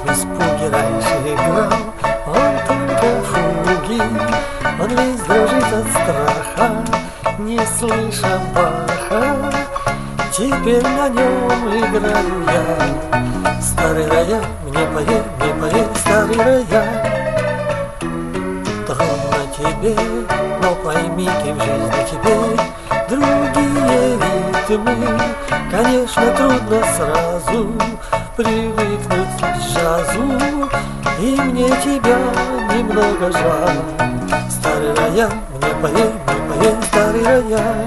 в испуге раньше играл, он только фуги, он весь дрожит от страха, не слыша Баха. Теперь на нем играю я. Старый рояль, мне поверь, старый рояль. Трудно тебе, но пойми ты в жизни теперь другие ритмы. Конечно, трудно сразу привыкнуть к джазу, и мне тебя немного жаль. Старый рояль, мне поверь, старый рояль.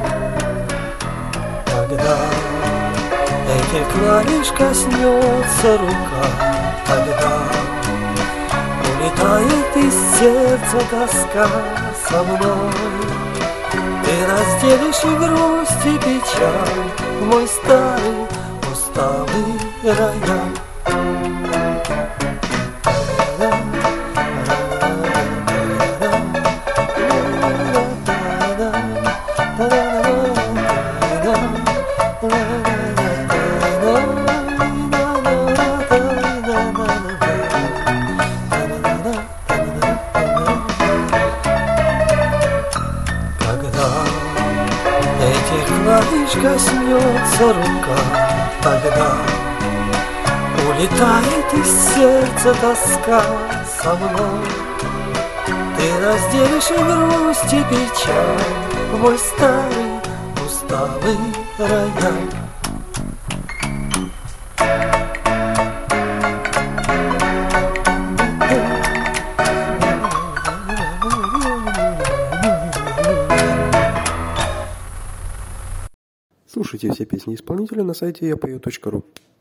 Когда этих клавиш коснется рука, тогда улетает из сердца тоска со мной. Ты разделишь и грусть, и печаль, мой старый усталый рояль. Этих клавиш коснется рука, тогда улетает из сердца тоска со мной. Ты разделишь и грусть, и печаль, мой старый усталый рояль. Слушайте все песни исполнителя на сайте yapою.ru.